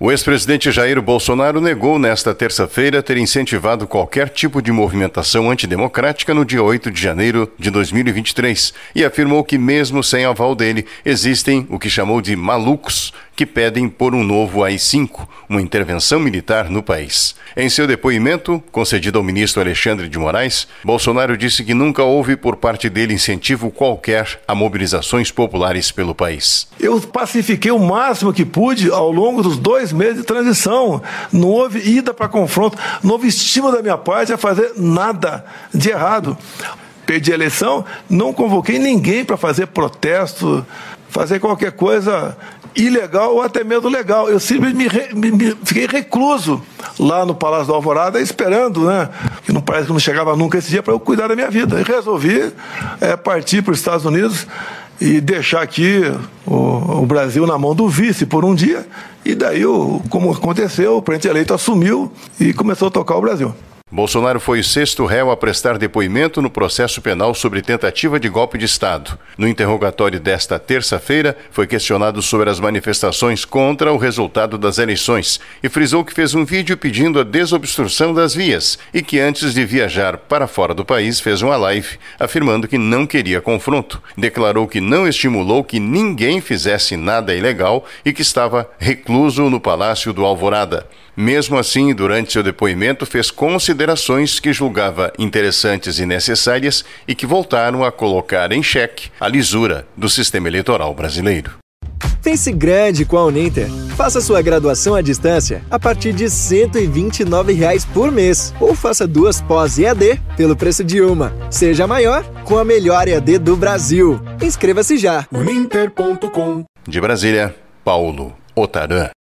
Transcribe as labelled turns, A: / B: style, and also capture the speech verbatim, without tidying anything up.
A: O ex-presidente Jair Bolsonaro negou nesta terça-feira ter incentivado qualquer tipo de movimentação antidemocrática no dia oito de janeiro de dois mil e vinte e três e afirmou que, mesmo sem aval dele, existem o que chamou de malucos que pedem por um novo A I cinco, uma intervenção militar no país. Em seu depoimento, concedido ao ministro Alexandre de Moraes, Bolsonaro disse que nunca houve por parte dele incentivo qualquer a mobilizações populares pelo país.
B: Eu pacifiquei o máximo que pude ao longo dos dois meses de transição. Não houve ida para confronto, não houve estímulo da minha parte a fazer nada de errado. Perdi a eleição, não convoquei ninguém para fazer protesto, fazer qualquer coisa ilegal ou até mesmo legal. Eu simplesmente me, me, me fiquei recluso lá no Palácio da Alvorada, esperando, né? Que não parece que não chegava nunca esse dia para eu cuidar da minha vida. E resolvi é, partir para os Estados Unidos e deixar aqui o, o Brasil na mão do vice por um dia. E daí, o, como aconteceu, o presidente eleito assumiu e começou a tocar o Brasil.
A: Bolsonaro foi o sexto réu a prestar depoimento no processo penal sobre tentativa de golpe de Estado. No interrogatório desta terça-feira, foi questionado sobre as manifestações contra o resultado das eleições e frisou que fez um vídeo pedindo a desobstrução das vias e que antes de viajar para fora do país fez uma live afirmando que não queria confronto. Declarou que não estimulou que ninguém fizesse nada ilegal e que estava recluso no Palácio do Alvorada. Mesmo assim, durante seu depoimento, fez considerações que julgava interessantes e necessárias e que voltaram a colocar em xeque a lisura do sistema eleitoral brasileiro.
C: Pense grande com a Uninter. Faça sua graduação à distância a partir de cento e vinte e nove reais por mês. Ou faça duas pós E A D pelo preço de uma. Seja maior com a melhor E A D do Brasil. Inscreva-se já. uninter ponto com.
A: De Brasília, Paulo Otarã.